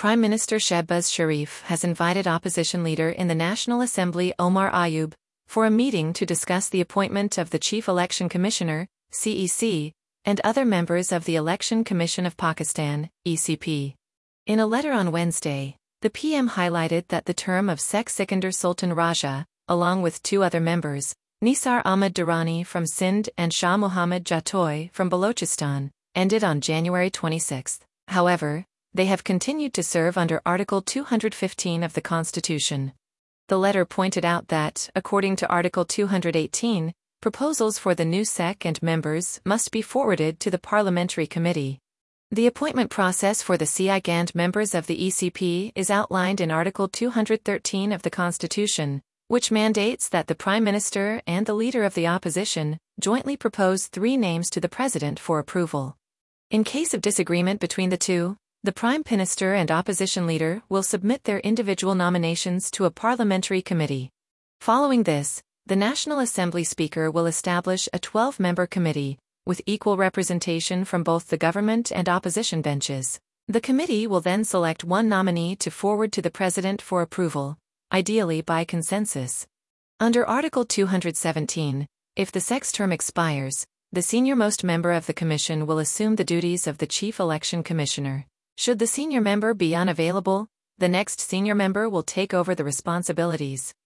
Prime Minister Shehbaz Sharif has invited opposition leader in the National Assembly Omar Ayub for a meeting to discuss the appointment of the Chief Election Commissioner, CEC, and other members of the Election Commission of Pakistan, ECP. In a letter on Wednesday, the PM highlighted that the term of Sheikh Sikandar Sultan Raja, along with two other members, Nisar Ahmad Durrani from Sindh and Shah Muhammad Jatoi from Balochistan, ended on January 26. However, they have continued to serve under Article 215 of the Constitution. The letter pointed out that, according to Article 218, proposals for the new SEC and members must be forwarded to the Parliamentary Committee. The appointment process for the SEC and members of the ECP is outlined in Article 213 of the Constitution, which mandates that the Prime Minister and the Leader of the Opposition jointly propose 3 names to the President for approval. In case of disagreement between the two, the Prime Minister and Opposition Leader will submit their individual nominations to a parliamentary committee. Following this, the National Assembly Speaker will establish a 12-member committee, with equal representation from both the government and opposition benches. The committee will then select one nominee to forward to the President for approval, ideally by consensus. Under Article 217, if the SEC's term expires, the senior-most member of the Commission will assume the duties of the Chief Election Commissioner. Should the senior member be unavailable, the next senior member will take over the responsibilities.